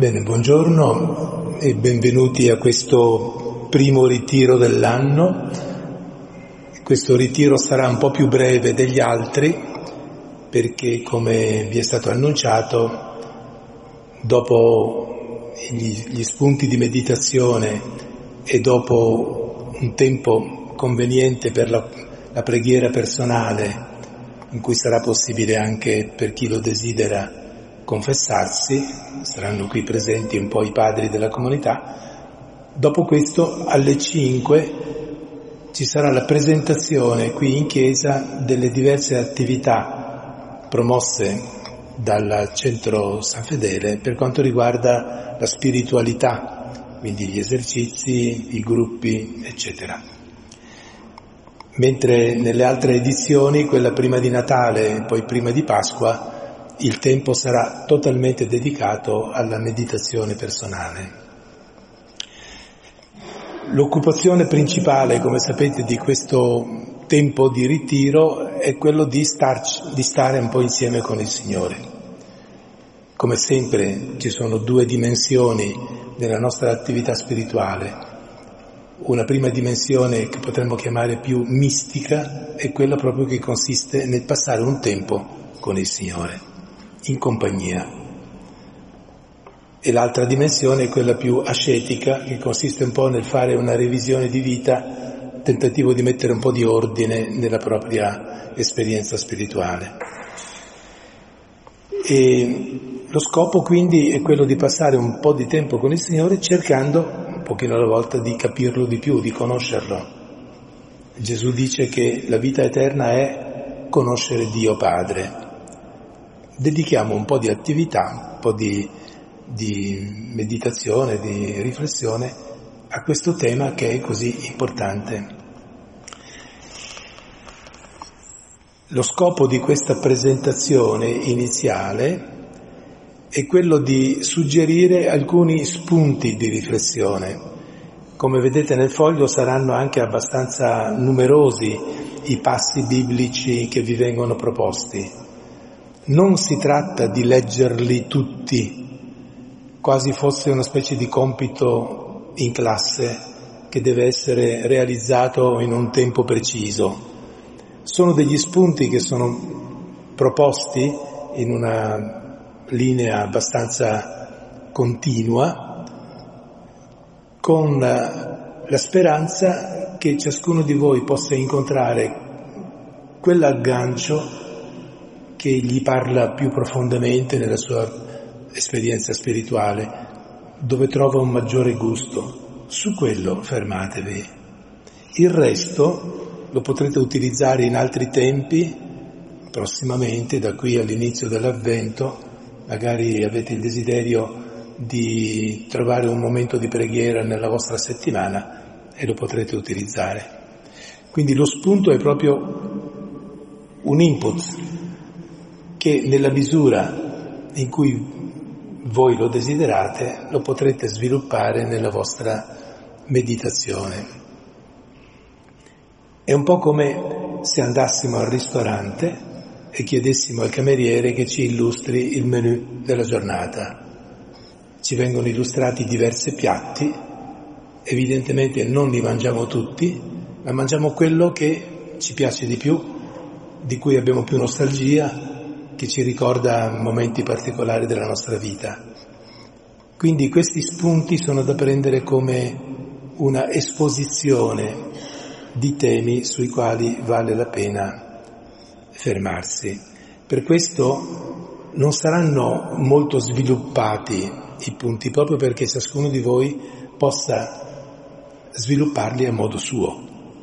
Bene, buongiorno e benvenuti a questo primo ritiro dell'anno. Questo ritiro sarà un po' più breve degli altri perché, come vi è stato annunciato, dopo gli spunti di meditazione e dopo un tempo conveniente per la preghiera personale, in cui sarà possibile anche per chi lo desidera confessarsi, saranno qui presenti un po' i padri della comunità. Dopo questo, alle 5, ci sarà la presentazione qui in chiesa delle diverse attività promosse dal Centro San Fedele per quanto riguarda la spiritualità, quindi gli esercizi, i gruppi, eccetera. Mentre nelle altre edizioni, quella prima di Natale e poi prima di Pasqua, il tempo sarà totalmente dedicato alla meditazione personale. L'occupazione principale, come sapete, di questo tempo di ritiro è quello di stare un po' insieme con il Signore. Come sempre ci sono due dimensioni nella nostra attività spirituale. Una prima dimensione che potremmo chiamare più mistica è quella proprio che consiste nel passare un tempo con il Signore, in compagnia. E l'altra dimensione è quella più ascetica, che consiste un po' nel fare una revisione di vita, tentativo di mettere un po' di ordine nella propria esperienza spirituale. E lo scopo quindi è quello di passare un po' di tempo con il Signore, cercando un pochino alla volta di capirlo di più, di conoscerlo. Gesù dice che la vita eterna è conoscere Dio Padre. Dedichiamo un po' di attività, un po' di meditazione, di riflessione a questo tema che è così importante. Lo scopo di questa presentazione iniziale è quello di suggerire alcuni spunti di riflessione. Come vedete nel foglio saranno anche abbastanza numerosi i passi biblici che vi vengono proposti. Non si tratta di leggerli tutti, quasi fosse una specie di compito in classe che deve essere realizzato in un tempo preciso. Sono degli spunti che sono proposti in una linea abbastanza continua, con la speranza che ciascuno di voi possa incontrare quell'aggancio che gli parla più profondamente nella sua esperienza spirituale, dove trova un maggiore gusto. Su quello fermatevi. Il resto lo potrete utilizzare in altri tempi, prossimamente, da qui all'inizio dell'Avvento. Magari avete il desiderio di trovare un momento di preghiera nella vostra settimana e lo potrete utilizzare. Quindi lo spunto è proprio un input che nella misura in cui voi lo desiderate lo potrete sviluppare nella vostra meditazione. È un po' come se andassimo al ristorante e chiedessimo al cameriere che ci illustri il menù della giornata. Ci vengono illustrati diversi piatti, evidentemente non li mangiamo tutti, ma mangiamo quello che ci piace di più, di cui abbiamo più nostalgia, che ci ricorda momenti particolari della nostra vita. Quindi questi spunti sono da prendere come una esposizione di temi sui quali vale la pena fermarsi. Per questo non saranno molto sviluppati i punti, proprio perché ciascuno di voi possa svilupparli a modo suo.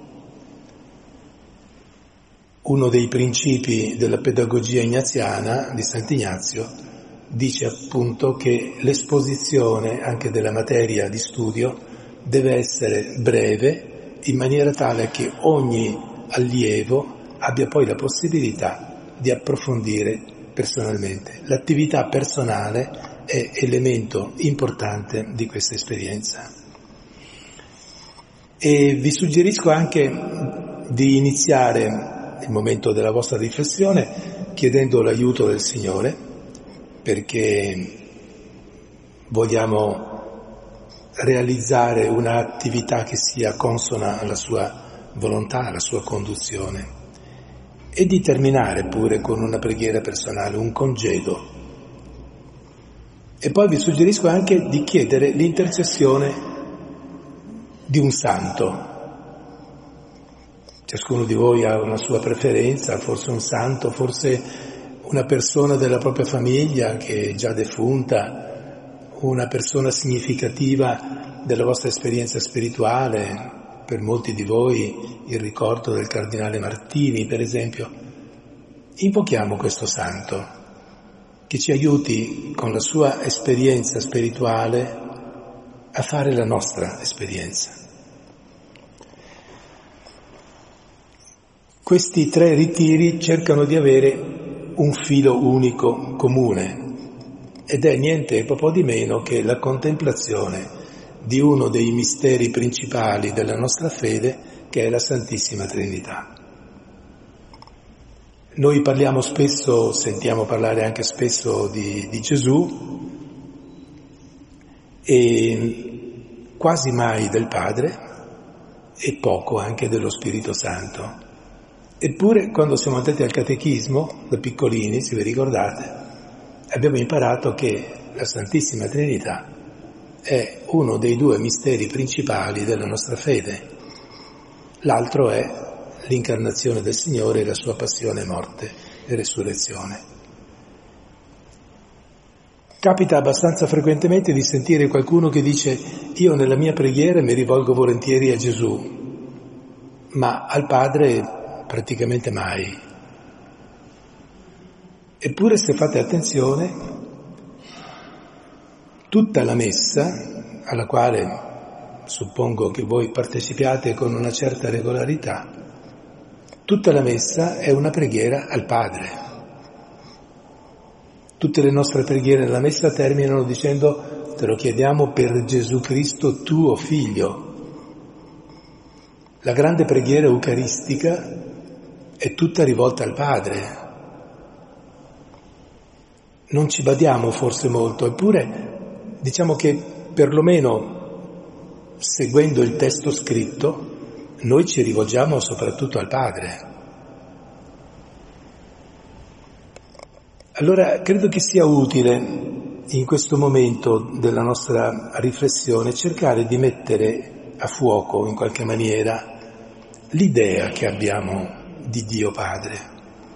Uno dei principi della pedagogia ignaziana di Sant'Ignazio dice appunto che l'esposizione anche della materia di studio deve essere breve, in maniera tale che ogni allievo abbia poi la possibilità di approfondire personalmente. L'attività personale è elemento importante di questa esperienza. E vi suggerisco anche di iniziare il momento della vostra riflessione chiedendo l'aiuto del Signore, perché vogliamo realizzare un'attività che sia consona alla sua volontà, alla sua conduzione, e di terminare pure con una preghiera personale, un congedo. E poi vi suggerisco anche di chiedere l'intercessione di un santo. Ciascuno di voi ha una sua preferenza, forse un santo, forse una persona della propria famiglia che è già defunta, una persona significativa della vostra esperienza spirituale. Per molti di voi il ricordo del cardinale Martini, per esempio. Invochiamo questo santo che ci aiuti con la sua esperienza spirituale a fare la nostra esperienza. Questi 3 ritiri cercano di avere un filo unico comune, ed è niente po' di meno che la contemplazione di uno dei misteri principali della nostra fede, che è la Santissima Trinità. Noi parliamo spesso, sentiamo parlare anche spesso di Gesù, e quasi mai del Padre, e poco anche dello Spirito Santo. Eppure, quando siamo andati al catechismo, da piccolini, se vi ricordate, abbiamo imparato che la Santissima Trinità è uno dei 2 misteri principali della nostra fede. L'altro è l'incarnazione del Signore e la sua passione, morte e resurrezione. Capita abbastanza frequentemente di sentire qualcuno che dice: io nella mia preghiera mi rivolgo volentieri a Gesù, ma al Padre praticamente mai. Eppure, se fate attenzione, tutta la messa, alla quale suppongo che voi partecipiate con una certa regolarità, tutta la messa è una preghiera al Padre. Tutte le nostre preghiere nella messa terminano dicendo: te lo chiediamo per Gesù Cristo, tuo Figlio. La grande preghiera eucaristica è tutta rivolta al Padre. Non ci badiamo forse molto, eppure diciamo che perlomeno seguendo il testo scritto noi ci rivolgiamo soprattutto al Padre. Allora credo che sia utile in questo momento della nostra riflessione cercare di mettere a fuoco in qualche maniera l'idea che abbiamo di Dio Padre.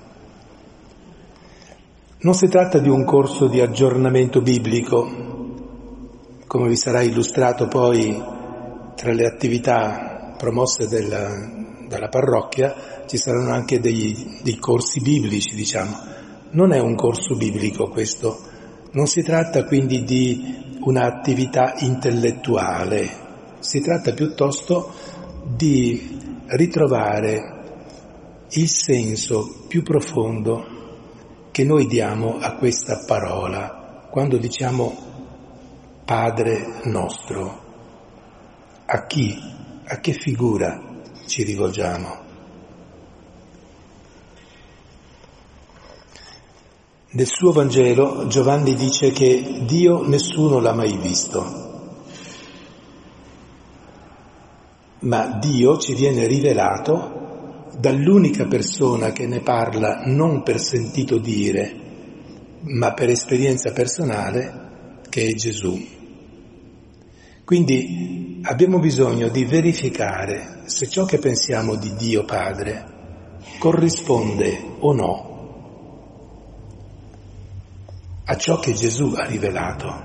Non si tratta di un corso di aggiornamento biblico. Come vi sarà illustrato poi tra le attività promosse dalla parrocchia, ci saranno anche dei corsi biblici, diciamo. Non è un corso biblico questo, non si tratta quindi di un'attività intellettuale, si tratta piuttosto di ritrovare il senso più profondo che noi diamo a questa parola quando diciamo Padre nostro. A chi, a che figura ci rivolgiamo? Nel suo Vangelo Giovanni dice che Dio nessuno l'ha mai visto, ma Dio ci viene rivelato dall'unica persona che ne parla non per sentito dire, ma per esperienza personale, che è Gesù. Quindi abbiamo bisogno di verificare se ciò che pensiamo di Dio Padre corrisponde o no a ciò che Gesù ha rivelato.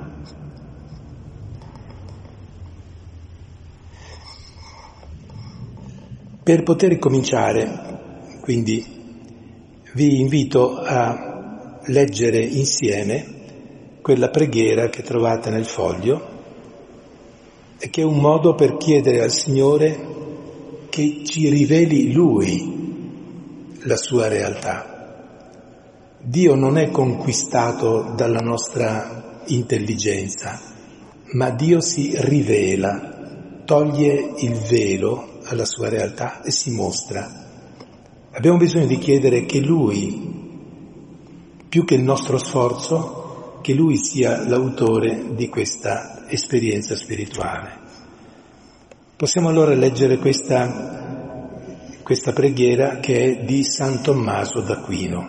Per poter cominciare, quindi, vi invito a leggere insieme quella preghiera che trovate nel foglio, e che è un modo per chiedere al Signore che ci riveli Lui la sua realtà. Dio non è conquistato dalla nostra intelligenza, ma Dio si rivela, toglie il velo alla sua realtà e si mostra. Abbiamo bisogno di chiedere che Lui, più che il nostro sforzo, che Lui sia l'autore di questa esperienza spirituale. Possiamo allora leggere questa preghiera che è di San Tommaso d'Aquino.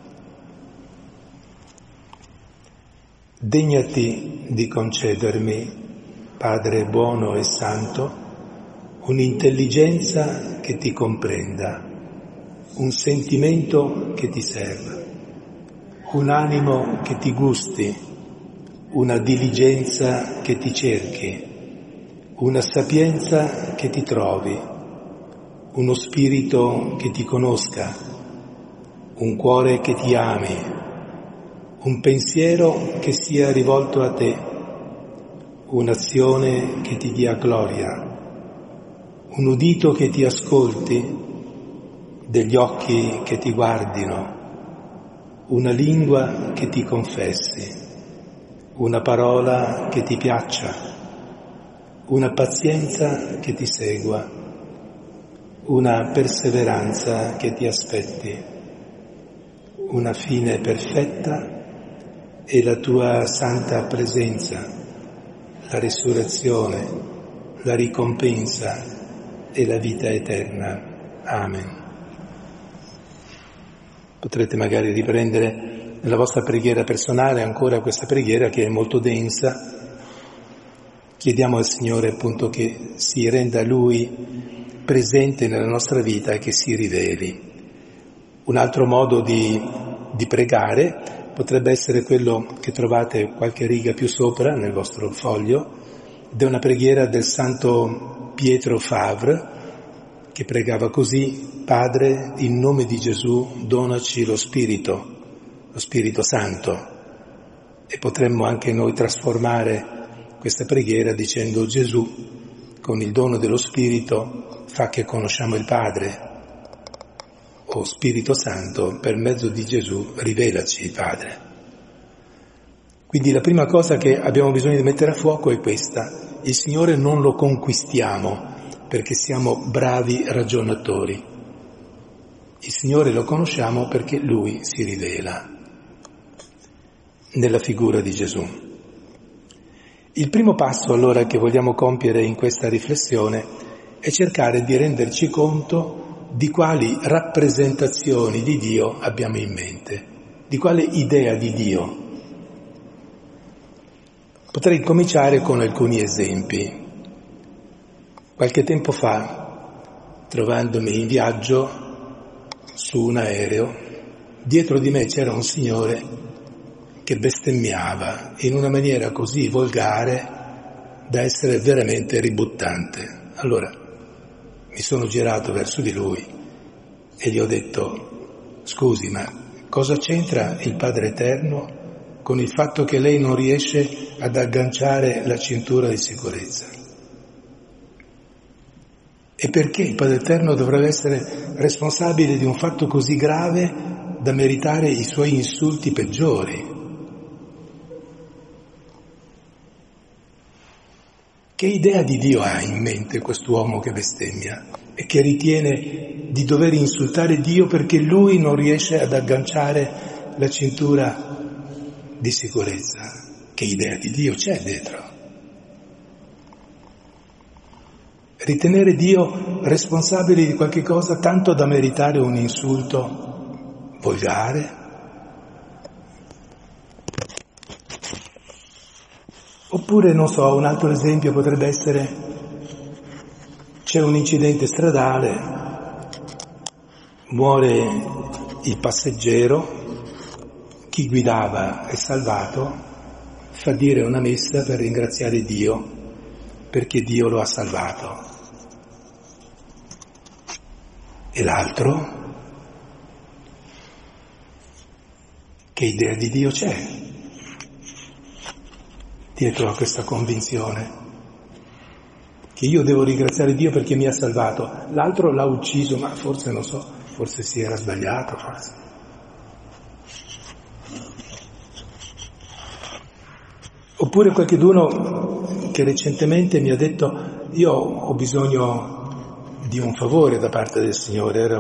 Degnati di concedermi, Padre buono e santo, un'intelligenza che ti comprenda, un sentimento che ti serva, un animo che ti gusti, una diligenza che ti cerchi, una sapienza che ti trovi, uno spirito che ti conosca, un cuore che ti ami, un pensiero che sia rivolto a te, un'azione che ti dia gloria, un udito che ti ascolti, degli occhi che ti guardino, una lingua che ti confessi, una parola che ti piaccia, una pazienza che ti segua, una perseveranza che ti aspetti, una fine perfetta e la tua santa presenza, la risurrezione, la ricompensa e la vita eterna. Amen. Potrete magari riprendere nella vostra preghiera personale ancora questa preghiera che è molto densa. Chiediamo al Signore appunto che si renda Lui presente nella nostra vita e che si riveli. Un altro modo di pregare potrebbe essere quello che trovate qualche riga più sopra nel vostro foglio, ed è una preghiera del Santo Pietro Favre, che pregava così: Padre, in nome di Gesù, donaci lo Spirito Santo. E potremmo anche noi trasformare questa preghiera dicendo: Gesù, con il dono dello Spirito, fa che conosciamo il Padre. O Spirito Santo, per mezzo di Gesù, rivelaci il Padre. Quindi la prima cosa che abbiamo bisogno di mettere a fuoco è questa: il Signore non lo conquistiamo perché siamo bravi ragionatori. Il Signore lo conosciamo perché Lui si rivela nella figura di Gesù. Il primo passo allora che vogliamo compiere in questa riflessione è cercare di renderci conto di quali rappresentazioni di Dio abbiamo in mente, di quale idea di Dio. Potrei cominciare con alcuni esempi. Qualche tempo fa, trovandomi in viaggio su un aereo, dietro di me c'era un signore che bestemmiava in una maniera così volgare da essere veramente ributtante. Allora mi sono girato verso di lui e gli ho detto: scusi, ma cosa c'entra il Padre Eterno con il fatto che lei non riesce ad agganciare la cintura di sicurezza? E perché il Padre Eterno dovrebbe essere responsabile di un fatto così grave da meritare i suoi insulti peggiori? Che idea di Dio ha in mente quest'uomo che bestemmia e che ritiene di dover insultare Dio perché lui non riesce ad agganciare la cintura di sicurezza? Che idea di Dio c'è dietro? Ritenere Dio responsabile di qualche cosa tanto da meritare un insulto volgare? Oppure, non so, un altro esempio potrebbe essere: c'è un incidente stradale, muore il passeggero, chi guidava è salvato, fa dire una messa per ringraziare Dio perché Dio lo ha salvato. E l'altro? Che idea di Dio c'è dietro a questa convinzione? Che io devo ringraziare Dio perché mi ha salvato. L'altro l'ha ucciso, ma forse, non so, forse si era sbagliato, forse. Oppure qualcheduno che recentemente mi ha detto: io ho bisogno di un favore da parte del Signore. Era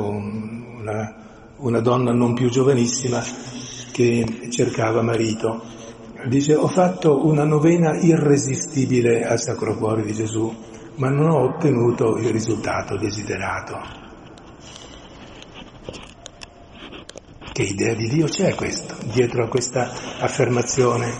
una donna non più giovanissima che cercava marito. Dice, ho fatto una novena irresistibile al Sacro Cuore di Gesù, ma non ho ottenuto il risultato desiderato. Che idea di Dio c'è questo, dietro a questa affermazione?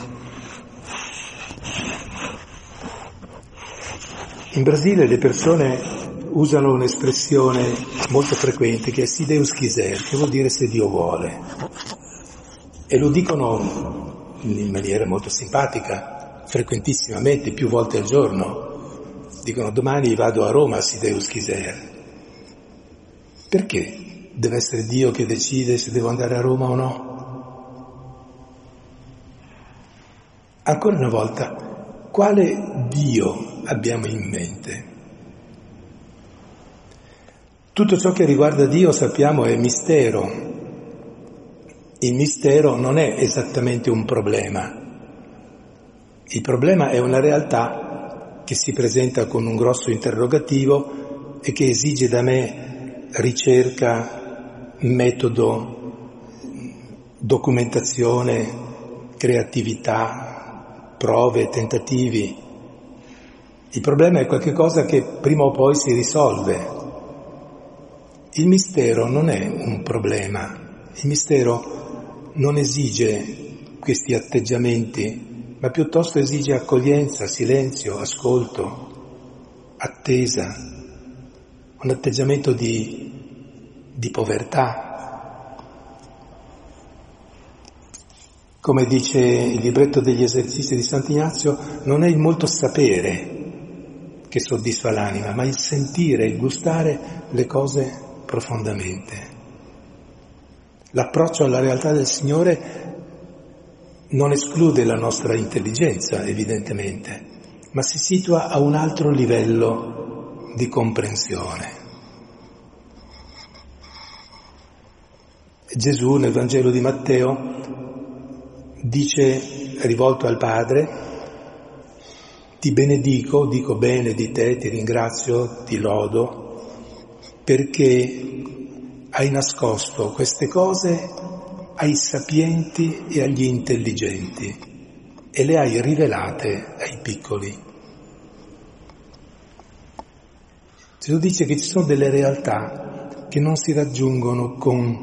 In Brasile le persone usano un'espressione molto frequente che è si Deus quiser, che vuol dire se Dio vuole. E lo dicono in maniera molto simpatica, frequentissimamente, più volte al giorno. Dicono domani vado a Roma, si Deus quiser. Perché? Deve essere Dio che decide se devo andare a Roma o no? Ancora una volta, quale Dio abbiamo in mente? Tutto ciò che riguarda Dio, sappiamo, è mistero. Il mistero non è esattamente un problema. Il problema è una realtà che si presenta con un grosso interrogativo e che esige da me ricerca, metodo, documentazione, creatività, prove, tentativi. Il problema è qualcosa che prima o poi si risolve. Il mistero non è un problema, il mistero non esige questi atteggiamenti, ma piuttosto esige accoglienza, silenzio, ascolto, attesa, un atteggiamento di povertà. Come dice il libretto degli esercizi di Sant'Ignazio, non è il molto sapere che soddisfa l'anima, ma il sentire, il gustare le cose profondamente. L'approccio alla realtà del Signore non esclude la nostra intelligenza, evidentemente, ma si situa a un altro livello di comprensione. Gesù nel Vangelo di Matteo dice, rivolto al Padre, ti benedico, dico bene di te, ti ringrazio, ti lodo, perché hai nascosto queste cose ai sapienti e agli intelligenti e le hai rivelate ai piccoli. Gesù dice che ci sono delle realtà che non si raggiungono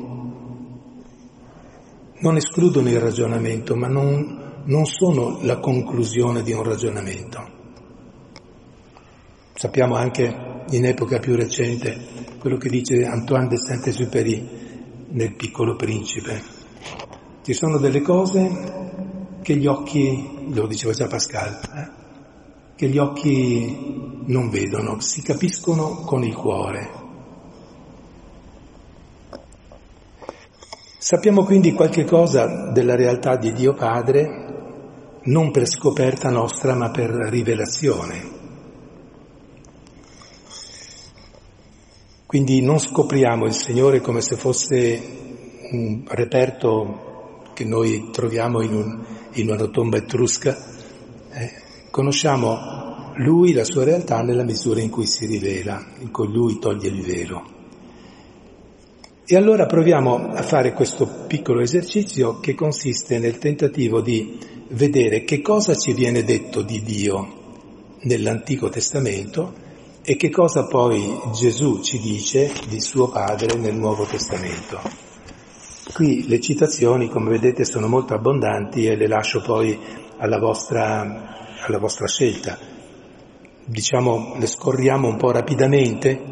non escludono il ragionamento, ma non sono la conclusione di un ragionamento. Sappiamo anche in epoca più recente quello che dice Antoine de Saint-Exupéry nel Piccolo Principe. Ci sono delle cose che gli occhi, lo diceva già Pascal, che gli occhi non vedono, si capiscono con il cuore. Sappiamo quindi qualche cosa della realtà di Dio Padre, non per scoperta nostra, ma per rivelazione. Quindi non scopriamo il Signore come se fosse un reperto che noi troviamo in una tomba etrusca. Conosciamo Lui, la sua realtà, nella misura in cui si rivela, in cui Lui toglie il velo. E allora proviamo a fare questo piccolo esercizio che consiste nel tentativo di vedere che cosa ci viene detto di Dio nell'Antico Testamento e che cosa poi Gesù ci dice di suo Padre nel Nuovo Testamento. Qui le citazioni, come vedete, sono molto abbondanti e le lascio poi alla vostra scelta. Diciamo, le scorriamo un po' rapidamente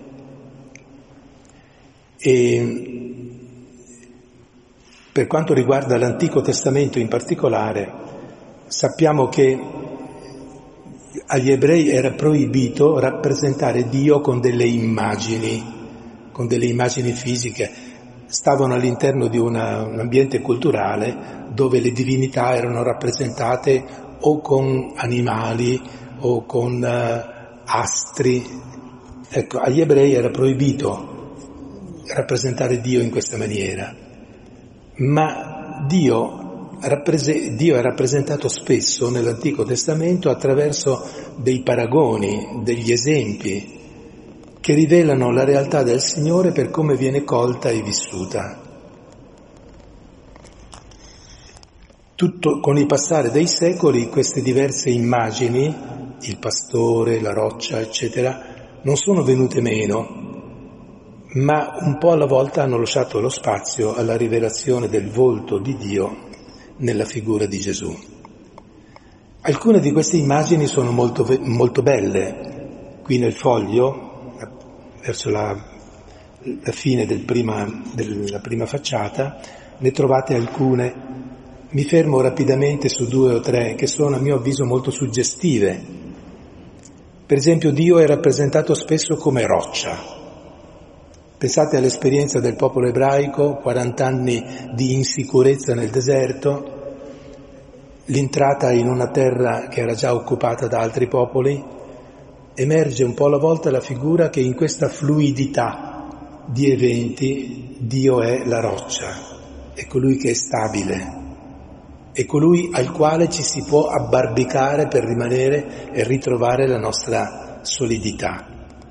e per quanto riguarda l'Antico Testamento in particolare, sappiamo che agli ebrei era proibito rappresentare Dio con delle immagini fisiche. Stavano all'interno di un ambiente culturale dove le divinità erano rappresentate o con animali o con astri. Ecco, agli ebrei era proibito rappresentare Dio in questa maniera, ma Dio è rappresentato spesso nell'Antico Testamento attraverso dei paragoni, degli esempi che rivelano la realtà del Signore per come viene colta e vissuta. Con il passare dei secoli queste diverse immagini, il pastore, la roccia, eccetera, non sono venute meno, ma un po' alla volta hanno lasciato lo spazio alla rivelazione del volto di Dio nella figura di Gesù. Alcune di queste immagini sono molto, molto belle. Qui nel foglio, verso la fine della prima facciata, ne trovate alcune. Mi fermo rapidamente su 2 o 3 che sono a mio avviso molto suggestive. Per esempio Dio è rappresentato spesso come roccia. Pensate all'esperienza del popolo ebraico, 40 anni di insicurezza nel deserto, l'entrata in una terra che era già occupata da altri popoli, emerge un po' alla volta la figura che in questa fluidità di eventi Dio è la roccia, è colui che è stabile. È colui al quale ci si può abbarbicare per rimanere e ritrovare la nostra solidità.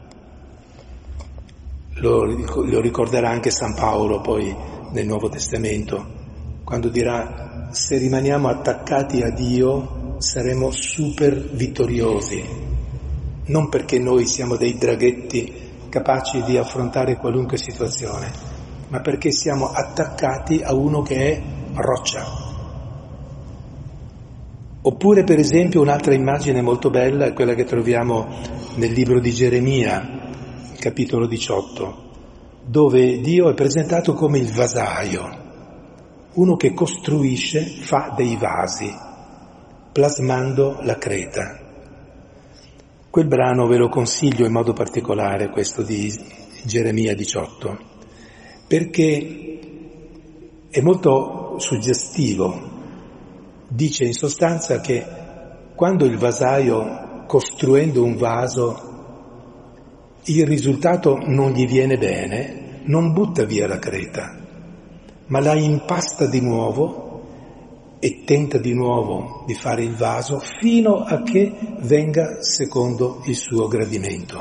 Lo ricorderà anche San Paolo poi nel Nuovo Testamento, quando dirà: se rimaniamo attaccati a Dio saremo super vittoriosi, non perché noi siamo dei draghetti capaci di affrontare qualunque situazione, ma perché siamo attaccati a uno che è roccia. Oppure, per esempio, un'altra immagine molto bella è quella che troviamo nel libro di Geremia, capitolo 18, dove Dio è presentato come il vasaio, uno che costruisce, fa dei vasi, plasmando la creta. Quel brano ve lo consiglio in modo particolare, questo di Geremia 18, perché è molto suggestivo. Dice in sostanza che quando il vasaio, costruendo un vaso, il risultato non gli viene bene, non butta via la creta, ma la impasta di nuovo e tenta di nuovo di fare il vaso fino a che venga secondo il suo gradimento.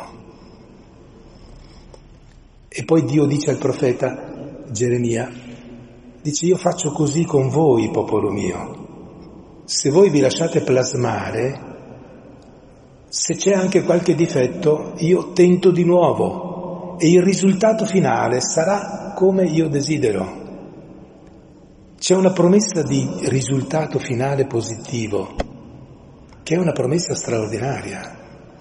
E poi Dio dice al profeta Geremia, dice: io faccio così con voi, popolo mio. Se voi vi lasciate plasmare, se c'è anche qualche difetto, io tento di nuovo e il risultato finale sarà come io desidero. C'è una promessa di risultato finale positivo, che è una promessa straordinaria.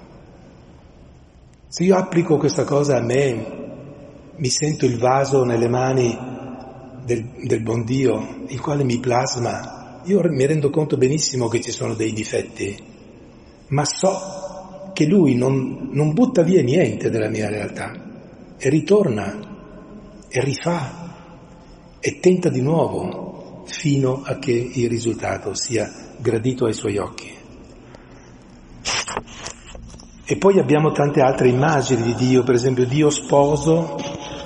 Se io applico questa cosa a me, mi sento il vaso nelle mani del buon Dio, il quale mi plasma. Io mi rendo conto benissimo che ci sono dei difetti, ma so che Lui non butta via niente della mia realtà e ritorna e rifà e tenta di nuovo fino a che il risultato sia gradito ai Suoi occhi. E poi abbiamo tante altre immagini di Dio, per esempio Dio sposo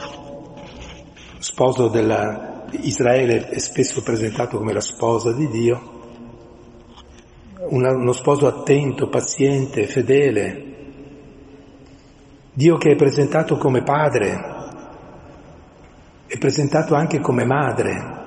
della Israele è spesso presentato come la sposa di Dio, uno sposo attento, paziente, fedele. Dio che è presentato come padre, è presentato anche come madre.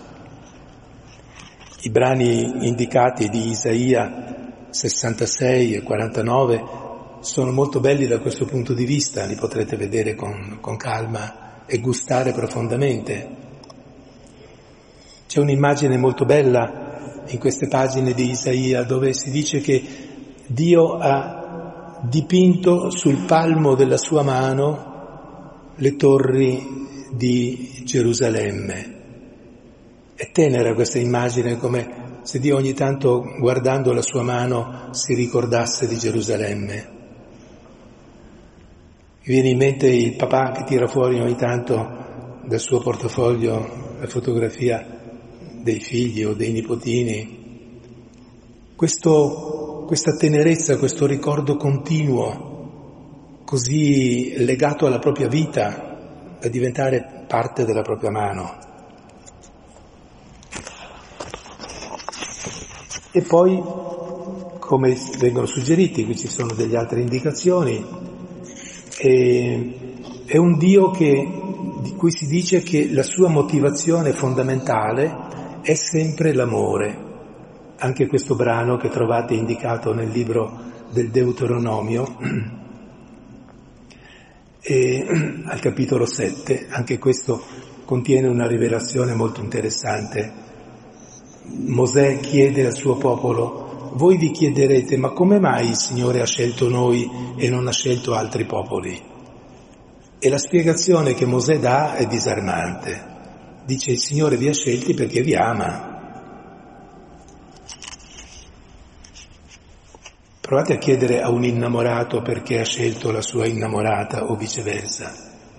I brani indicati di Isaia 66 e 49 sono molto belli da questo punto di vista, li potrete vedere con calma e gustare profondamente. C'è un'immagine molto bella in queste pagine di Isaia dove si dice che Dio ha dipinto sul palmo della sua mano le torri di Gerusalemme. È tenera questa immagine, come se Dio ogni tanto, guardando la sua mano, si ricordasse di Gerusalemme. Mi viene in mente il papà che tira fuori ogni tanto dal suo portafoglio la fotografia dei figli o dei nipotini. Questa tenerezza, questo ricordo continuo, così legato alla propria vita, da diventare parte della propria mano. E poi, come vengono suggeriti, qui ci sono delle altre indicazioni, è un Dio di cui si dice che la sua motivazione fondamentale è sempre l'amore. Anche questo brano che trovate indicato nel libro del Deuteronomio, al capitolo 7, anche questo contiene una rivelazione molto interessante. Mosè chiede al suo popolo: voi vi chiederete, ma come mai il Signore ha scelto noi e non ha scelto altri popoli? E la spiegazione che Mosè dà è disarmante. Dice: il Signore vi ha scelti perché vi ama. Provate a chiedere a un innamorato perché ha scelto la sua innamorata o viceversa.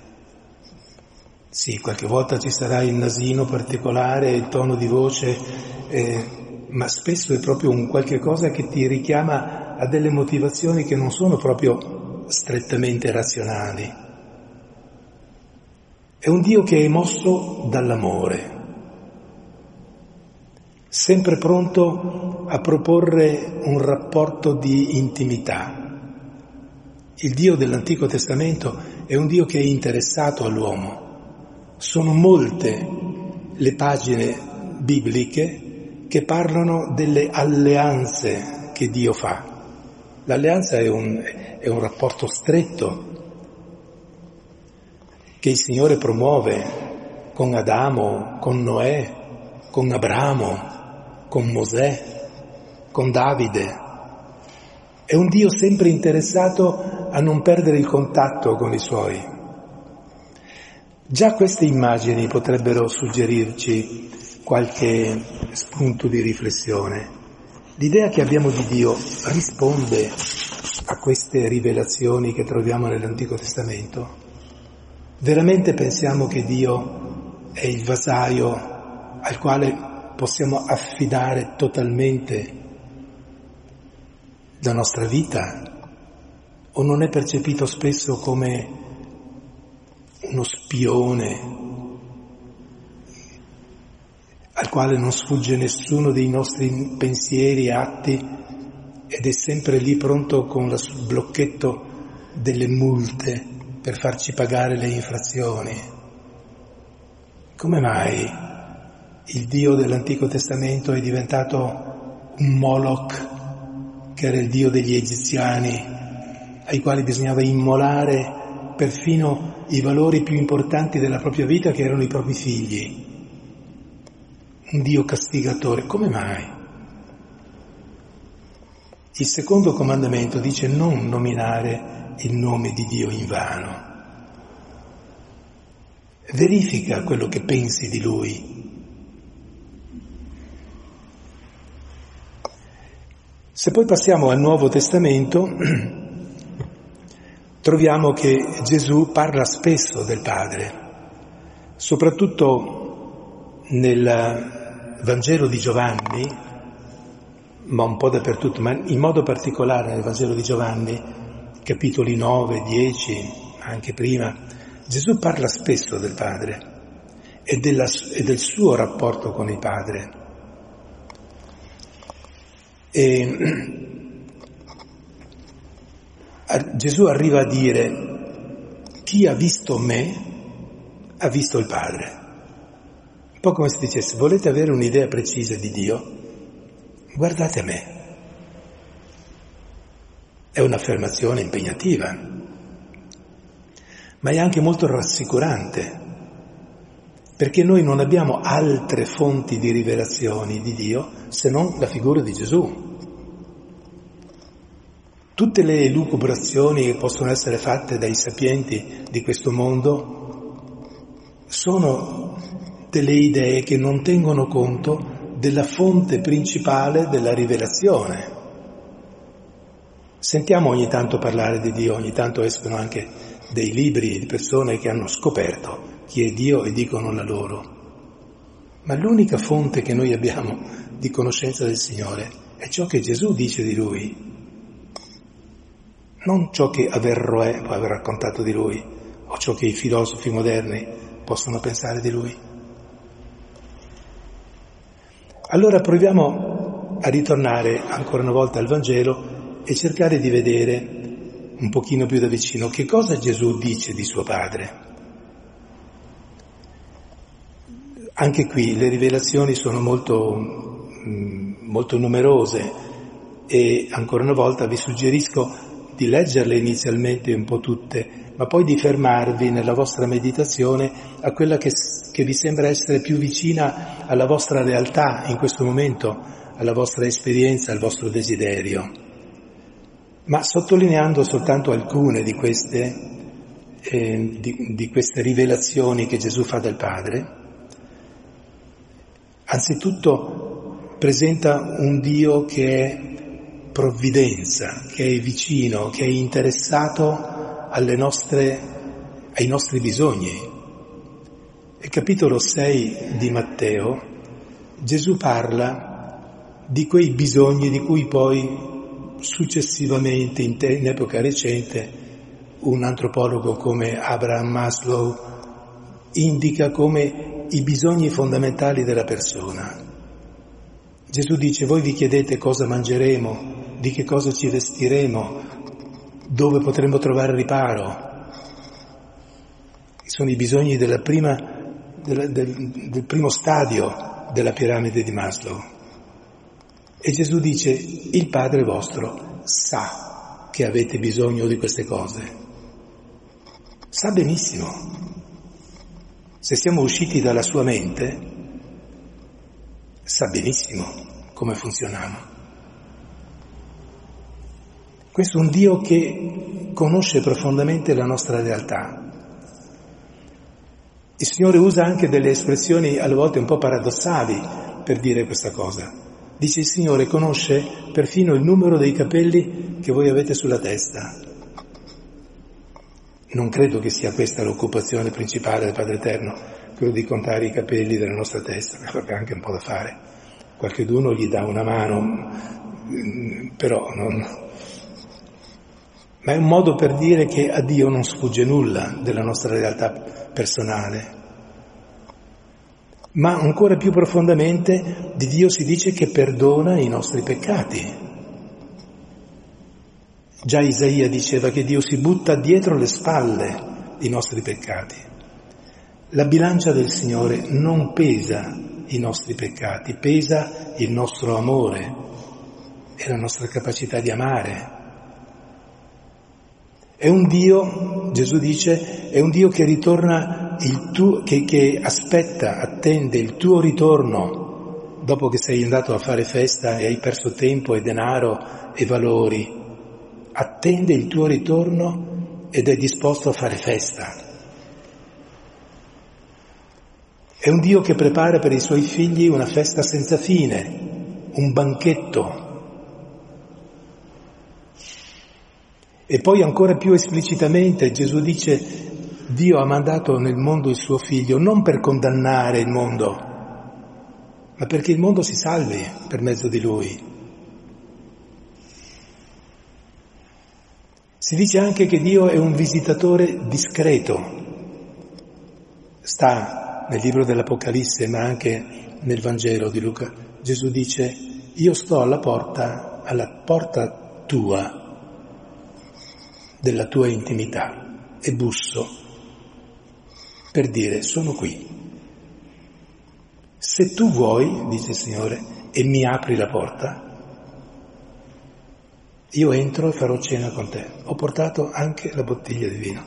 Sì, qualche volta ci sarà il nasino particolare, il tono di voce, ma spesso è proprio un qualche cosa che ti richiama a delle motivazioni che non sono proprio strettamente razionali. È un Dio che è mosso dall'amore, sempre pronto a proporre un rapporto di intimità. Il Dio dell'Antico Testamento è un Dio che è interessato all'uomo. Sono molte le pagine bibliche che parlano delle alleanze che Dio fa. L'alleanza è un rapporto stretto che il Signore promuove con Adamo, con Noè, con Abramo, con Mosè, con Davide. È un Dio sempre interessato a non perdere il contatto con i suoi. Già queste immagini potrebbero suggerirci qualche spunto di riflessione. L'idea che abbiamo di Dio risponde a queste rivelazioni che troviamo nell'Antico Testamento? Veramente pensiamo che Dio è il vasaio al quale possiamo affidare totalmente la nostra vita? O non è percepito spesso come uno spione al quale non sfugge nessuno dei nostri pensieri e atti ed è sempre lì pronto con il blocchetto delle multe per farci pagare le infrazioni? Come mai il Dio dell'Antico Testamento è diventato un Moloch, che era il Dio degli egiziani, ai quali bisognava immolare perfino i valori più importanti della propria vita, che erano i propri figli? Un Dio castigatore. Come mai? Il secondo comandamento dice: non nominare il nome di Dio invano. Verifica quello che pensi di Lui. Se poi passiamo al Nuovo Testamento, troviamo che Gesù parla spesso del Padre, soprattutto nel Vangelo di Giovanni, ma un po' dappertutto, ma in modo particolare nel Vangelo di Giovanni, capitoli 9, 10, anche prima, Gesù parla spesso del Padre e del suo rapporto con il Padre. Gesù arriva a dire: chi ha visto me ha visto il Padre. Un po' come se dicesse: volete avere un'idea precisa di Dio? Guardate me. È un'affermazione impegnativa, ma è anche molto rassicurante, perché noi non abbiamo altre fonti di rivelazioni di Dio se non la figura di Gesù. Tutte le elucubrazioni che possono essere fatte dai sapienti di questo mondo sono delle idee che non tengono conto della fonte principale della rivelazione. Sentiamo ogni tanto parlare di Dio, ogni tanto escono anche dei libri di persone che hanno scoperto chi è Dio e dicono la loro. Ma l'unica fonte che noi abbiamo di conoscenza del Signore è ciò che Gesù dice di Lui. Non ciò che Averroè può aver raccontato di Lui, o ciò che i filosofi moderni possono pensare di Lui. Allora proviamo a ritornare ancora una volta al Vangelo e cercare di vedere un pochino più da vicino che cosa Gesù dice di suo Padre. Anche qui le rivelazioni sono molto numerose e ancora una volta vi suggerisco di leggerle inizialmente un po' tutte, ma poi di fermarvi nella vostra meditazione a quella che vi sembra essere più vicina alla vostra realtà in questo momento, alla vostra esperienza, al vostro desiderio. Ma sottolineando soltanto alcune di queste rivelazioni che Gesù fa del Padre, anzitutto presenta un Dio che è provvidenza, che è vicino, che è interessato ai nostri bisogni. Nel capitolo 6 di Matteo Gesù parla di quei bisogni di cui poi successivamente, in epoca recente, un antropologo come Abraham Maslow indica come i bisogni fondamentali della persona. Gesù dice: voi vi chiedete cosa mangeremo, di che cosa ci vestiremo, dove potremo trovare riparo. Sono i bisogni del primo stadio della piramide di Maslow. E Gesù dice: il Padre vostro sa che avete bisogno di queste cose. Sa benissimo. Se siamo usciti dalla sua mente, sa benissimo come funzioniamo. Questo è un Dio che conosce profondamente la nostra realtà. Il Signore usa anche delle espressioni alle volte un po' paradossali per dire questa cosa. Dice: il Signore conosce perfino il numero dei capelli che voi avete sulla testa. Non credo che sia questa l'occupazione principale del Padre Eterno, quello di contare i capelli della nostra testa, perché ha anche un po' da fare. Qualcheduno gli dà una mano, però non... Ma è un modo per dire che a Dio non sfugge nulla della nostra realtà personale. Ma ancora più profondamente di Dio si dice che perdona i nostri peccati. Già Isaia diceva che Dio si butta dietro le spalle i nostri peccati. La bilancia del Signore non pesa i nostri peccati, pesa il nostro amore e la nostra capacità di amare. È un Dio, Gesù dice, è un Dio che ritorna che aspetta, attende il tuo ritorno dopo che sei andato a fare festa e hai perso tempo e denaro e valori. Attende il tuo ritorno ed è disposto a fare festa. È un Dio che prepara per i suoi figli una festa senza fine, un banchetto. E poi ancora più esplicitamente Gesù dice: Dio ha mandato nel mondo il suo figlio non per condannare il mondo, ma perché il mondo si salvi per mezzo di lui. Si dice anche che Dio è un visitatore discreto. Sta nel libro dell'Apocalisse, ma anche nel Vangelo di Luca. Gesù dice: io sto alla porta tua, della tua intimità, e busso, per dire: sono qui. Se tu vuoi, dice il Signore, e mi apri la porta, io entro e farò cena con te. Ho portato anche la bottiglia di vino.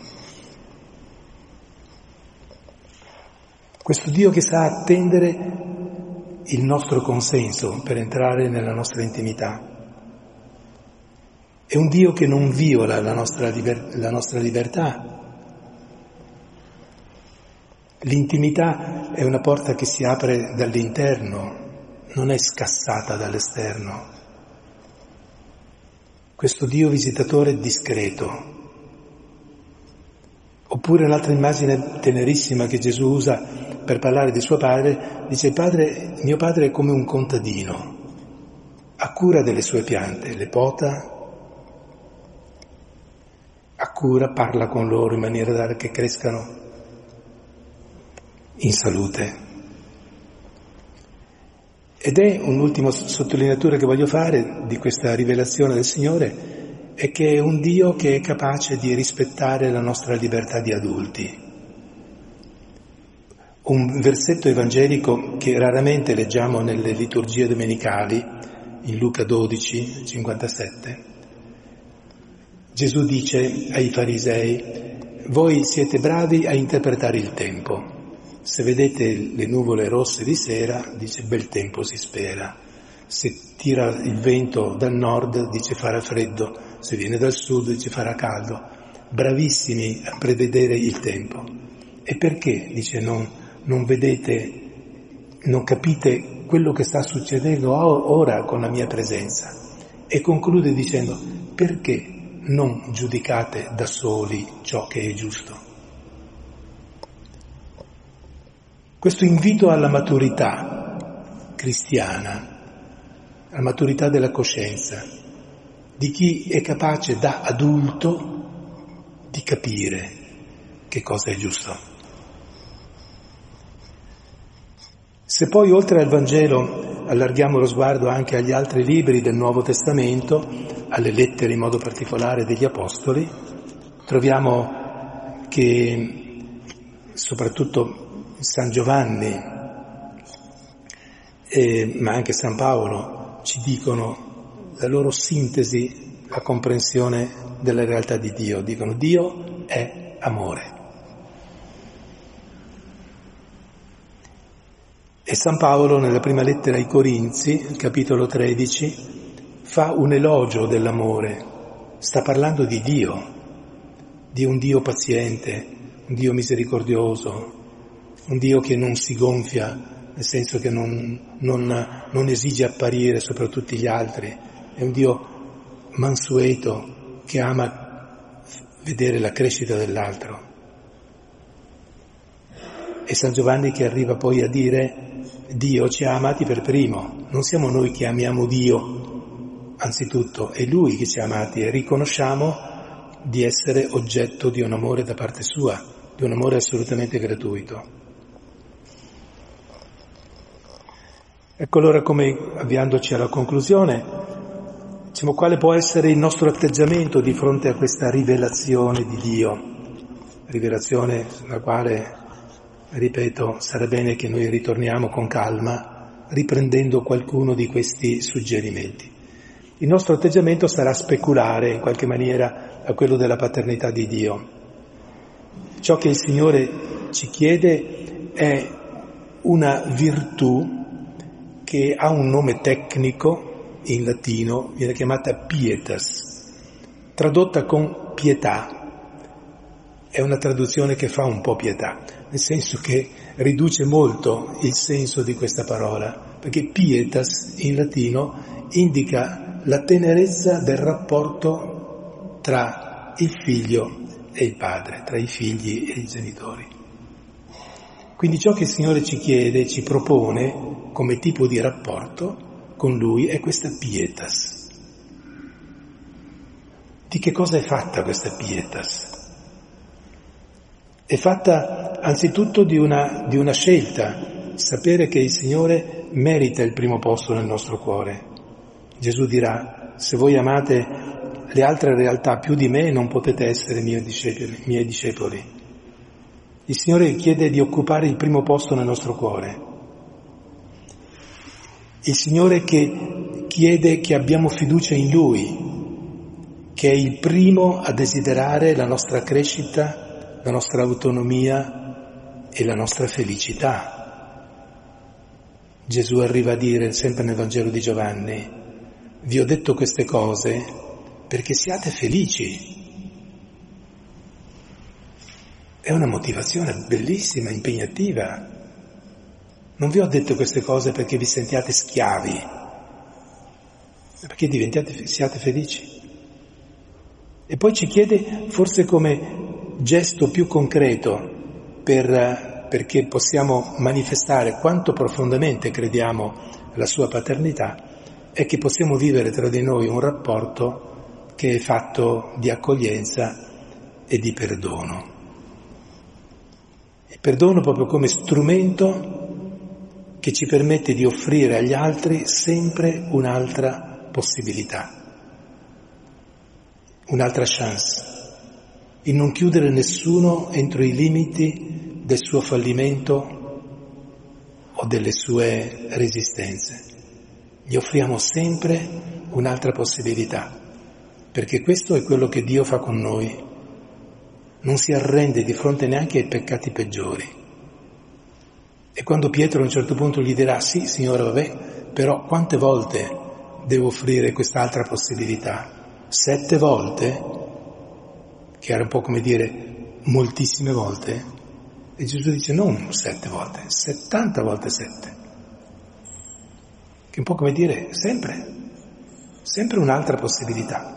Questo Dio che sa attendere il nostro consenso per entrare nella nostra intimità. È un Dio che non viola la nostra libertà. L'intimità è una porta che si apre dall'interno, non è scassata dall'esterno. Questo Dio visitatore discreto. Oppure un'altra immagine tenerissima che Gesù usa per parlare di suo padre, dice: mio padre è come un contadino, ha cura delle sue piante, le pota, ha cura, parla con loro in maniera tale che crescano in salute. Ed è un'ultima sottolineatura che voglio fare di questa rivelazione del Signore, è che è un Dio che è capace di rispettare la nostra libertà di adulti. Un versetto evangelico che raramente leggiamo nelle liturgie domenicali, in Luca 12, 57. Gesù dice ai farisei: voi siete bravi a interpretare il tempo. Se vedete le nuvole rosse di sera, dice bel tempo si spera. Se tira il vento dal nord, dice farà freddo. Se viene dal sud, dice farà caldo. Bravissimi a prevedere il tempo. E perché, dice, non vedete, non capite quello che sta succedendo ora con la mia presenza? E conclude dicendo: perché non giudicate da soli ciò che è giusto? Questo invito alla maturità cristiana, alla maturità della coscienza, di chi è capace da adulto di capire che cosa è giusto. Se poi oltre al Vangelo allarghiamo lo sguardo anche agli altri libri del Nuovo Testamento, alle lettere in modo particolare degli Apostoli, troviamo che soprattutto San Giovanni, ma anche San Paolo, ci dicono la loro sintesi, la comprensione della realtà di Dio. Dicono: Dio è amore. E San Paolo, nella prima lettera ai Corinzi, capitolo 13, fa un elogio dell'amore. Sta parlando di Dio, di un Dio paziente, un Dio misericordioso, un Dio che non si gonfia, nel senso che non esige apparire sopra tutti gli altri. È un Dio mansueto che ama vedere la crescita dell'altro. E San Giovanni che arriva poi a dire: Dio ci ha amati per primo, non siamo noi che amiamo Dio, anzitutto è Lui che ci ha amati, e riconosciamo di essere oggetto di un amore da parte sua, di un amore assolutamente gratuito. Ecco allora come, avviandoci alla conclusione, diciamo, quale può essere il nostro atteggiamento di fronte a questa rivelazione di Dio, rivelazione sulla quale, ripeto, sarà bene che noi ritorniamo con calma, riprendendo qualcuno di questi suggerimenti. Il nostro atteggiamento sarà speculare in qualche maniera a quello della paternità di Dio. Ciò che il Signore ci chiede è una virtù che ha un nome tecnico in latino, viene chiamata pietas, tradotta con pietà. È una traduzione che fa un po' pietà, nel senso che riduce molto il senso di questa parola, perché pietas in latino indica la tenerezza del rapporto tra il figlio e il padre, tra i figli e i genitori. Quindi ciò che il Signore ci chiede, ci propone come tipo di rapporto con Lui è questa pietas. Di che cosa è fatta questa pietas? È fatta anzitutto di una scelta, sapere che il Signore merita il primo posto nel nostro cuore. Gesù dirà: se voi amate le altre realtà più di me, non potete essere miei discepoli. Il Signore chiede di occupare il primo posto nel nostro cuore. Il Signore che chiede che abbiamo fiducia in Lui, che è il primo a desiderare la nostra crescita, la nostra autonomia e la nostra felicità. Gesù arriva a dire, sempre nel Vangelo di Giovanni: vi ho detto queste cose perché siate felici. È una motivazione bellissima, impegnativa. Non vi ho detto queste cose perché vi sentiate schiavi, ma perché siate felici. E poi ci chiede, forse come gesto più concreto, perché possiamo manifestare quanto profondamente crediamo alla sua paternità, è che possiamo vivere tra di noi un rapporto che è fatto di accoglienza e di perdono. Il perdono proprio come strumento che ci permette di offrire agli altri sempre un'altra possibilità, un'altra chance, il non chiudere nessuno entro i limiti del suo fallimento o delle sue resistenze. Gli offriamo sempre un'altra possibilità, perché questo è quello che Dio fa con noi. Non si arrende di fronte neanche ai peccati peggiori. E quando Pietro a un certo punto gli dirà: sì, Signore, vabbè, però quante volte devo offrire quest'altra possibilità? 7 volte? Che era un po' come dire moltissime volte? E Gesù dice non 7 volte, 70 volte 7. Che è un po' come dire sempre un'altra possibilità.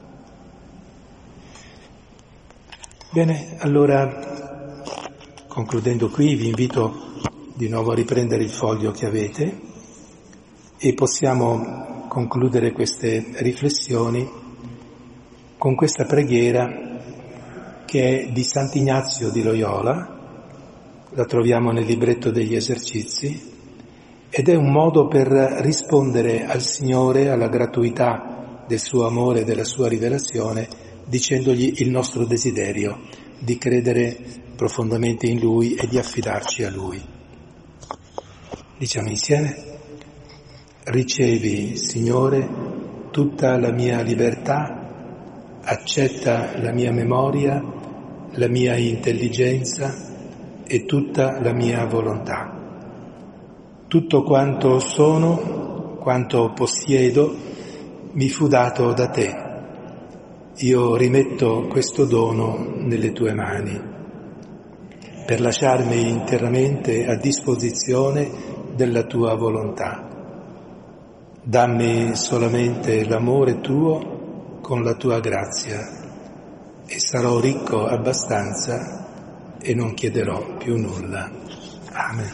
Bene, allora, concludendo qui, vi invito di nuovo a riprendere il foglio che avete e possiamo concludere queste riflessioni con questa preghiera che è di Sant'Ignazio di Loyola, la troviamo nel libretto degli esercizi, ed è un modo per rispondere al Signore, alla gratuità del suo amore e della sua rivelazione, dicendogli il nostro desiderio di credere profondamente in Lui e di affidarci a Lui. Diciamo insieme: ricevi, Signore, tutta la mia libertà, accetta la mia memoria, la mia intelligenza e tutta la mia volontà. Tutto quanto sono, quanto possiedo, mi fu dato da te. Io rimetto questo dono nelle tue mani, per lasciarmi interamente a disposizione della tua volontà. Dammi solamente l'amore tuo con la tua grazia e sarò ricco abbastanza e non chiederò più nulla. Amen.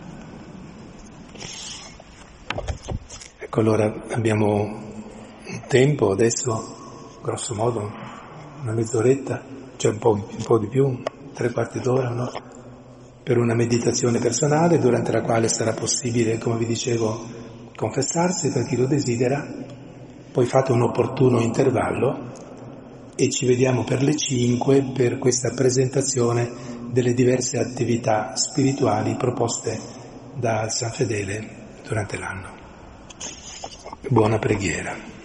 Ecco, allora abbiamo un tempo adesso, grosso modo una mezz'oretta, cioè un po' di più, 3/4 d'ora, no? Per una meditazione personale durante la quale sarà possibile, come vi dicevo, confessarsi per chi lo desidera. Poi fate un opportuno intervallo e ci vediamo per le 5 per questa presentazione delle diverse attività spirituali proposte da San Fedele durante l'anno. Buona preghiera.